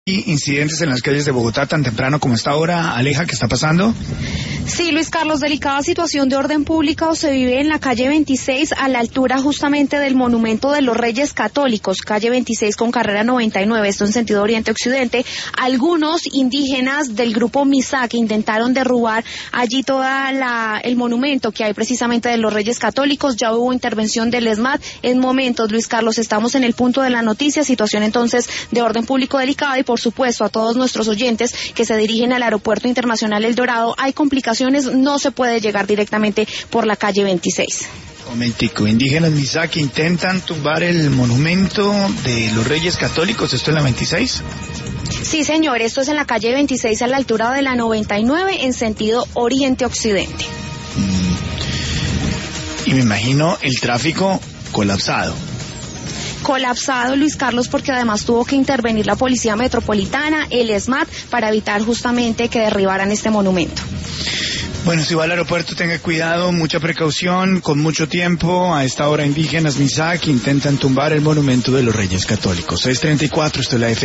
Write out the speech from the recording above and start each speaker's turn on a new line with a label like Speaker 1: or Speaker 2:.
Speaker 1: Incidentes en las calles de Bogotá tan temprano como esta hora. Aleja, ¿qué está pasando?
Speaker 2: Sí, Luis Carlos, delicada situación de orden público se vive en la calle 26 a la altura justamente del Monumento de los Reyes Católicos, calle 26 con carrera 99, esto en sentido oriente-occidente. Algunos indígenas del grupo MISAC intentaron derrubar allí el monumento que hay precisamente de los Reyes Católicos. Ya hubo intervención del ESMAD. En momentos, Luis Carlos, estamos en el punto de la noticia, situación entonces de orden público delicada, y por supuesto a todos nuestros oyentes que se dirigen al Aeropuerto Internacional El Dorado, hay complicaciones, no se puede llegar directamente por la calle 26.
Speaker 1: Momentico, indígenas MISAC intentan tumbar el monumento de los Reyes Católicos, ¿esto es la 26?
Speaker 2: Sí, señor, esto es en la calle 26 a la altura de la 99 en sentido oriente-occidente.
Speaker 1: Y me imagino el tráfico colapsado,
Speaker 2: Luis Carlos, porque además tuvo que intervenir la Policía Metropolitana, el ESMAD, para evitar justamente que derribaran este monumento.
Speaker 1: Bueno, si va al aeropuerto tenga cuidado, mucha precaución, con mucho tiempo. A esta hora indígenas MISAC intentan tumbar el monumento de los Reyes Católicos. 6:34, esto es la F.